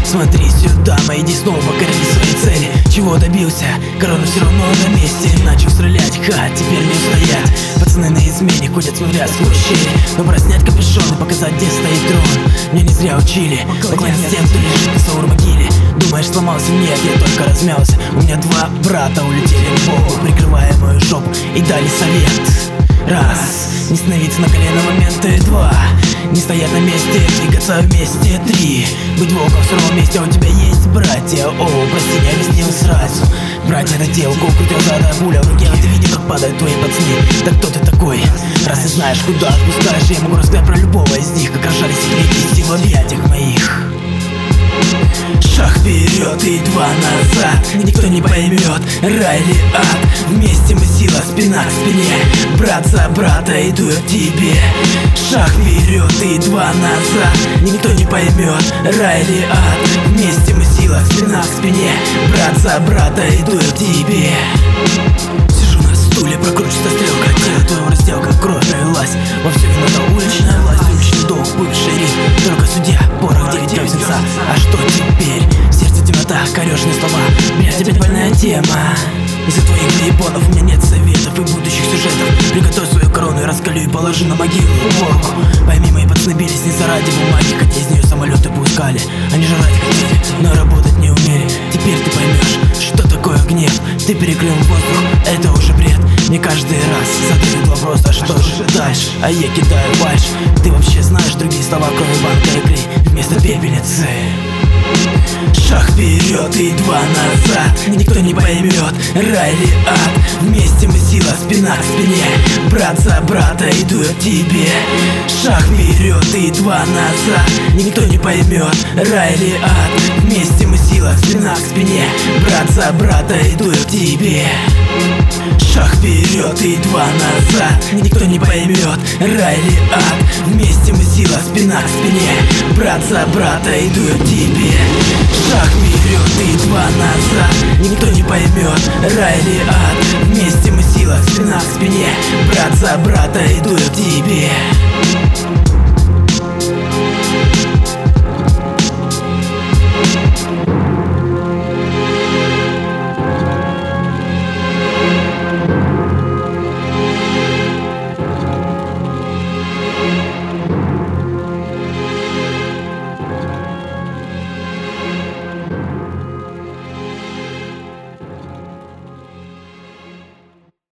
Смотри сюда, мои иди снова покорили свои цели. Чего добился? Корона все равно на месте. Начал стрелять, теперь не устоять. Пацаны на измене ходят, смотря сквозь щели. Но пора снять капюшон и показать, где стоит трон. Меня не зря учили поклоняться тем, кто лежит на Саур-могиле. Думаешь, сломался? Нет, я только размялся. У меня два брата улетели в Богу, прикрывая мою жопу и дали совет. Раз, не становиться на колено моменты. Два, не стоять на месте, двигаться вместе. Три, быть волком в сыром месте. У тебя есть братья? О, прости, не объяснил сразу. Братья надел кулку, задая пуля в руке. А ты видел, как падают твои пацаны? Так кто ты такой? Раз ты знаешь, куда отпускаешь, я могу рассказать про любого из них, как рожались секретисты в объятиях моих. Шаг вперед и два назад, никто не поймет, рай или ад. Вместе мы сила, спина к спине, брат за брата иду к тебе. Шаг вперед и два назад, никто не поймет, рай или ад. Вместе мы сила, спина к спине, брат за брата иду к тебе. Сижу на стуле, прокручивается стрелка, тело твоего разделка, кровь пролилась. Во все виновата уличная власть, уличный долг, бывший ринг. Только судья, порох, 9 сенца. А что теперь? В сердце темнота, корёжные слова. Блядь, опять больная тема. Из-за твоих наебонов у меня нет советов и будущих сюжетов. Приготовь свою корону и раскалю, и положи на могилу уборку. Пойми, мои пацаны бились не заради бумаги, хотя из нее самолеты пускали. Они жрать хотели, но работать не умели. Теперь ты поймешь, что такое гнев. Ты перекрыл воздух, это уже бред. Мне каждый раз задают вопрос, а что же дальше? А я кидаю фальшь. Ты вообще знаешь другие слова, кроме банка и клей вместо пепельницы? Шаг вперед и два назад, никто не поймет, рай или ад. Вместе мы сила, спина к спине, брат за брата иду к тебе. Шаг вперед и два назад, никто не поймет, рай или ад. Вместе мы сила, спина к спине, брат за брата иду к тебе. Шаг вперед и два назад, никто не поймет, рай или ад. Вместе мы сила, спина к спине, брат за брата иду к тебе. Шаг вперед и два назад, никто не поймет, рай или ад. Вместе мы сила, спина к спине, брат за брата иду к тебе.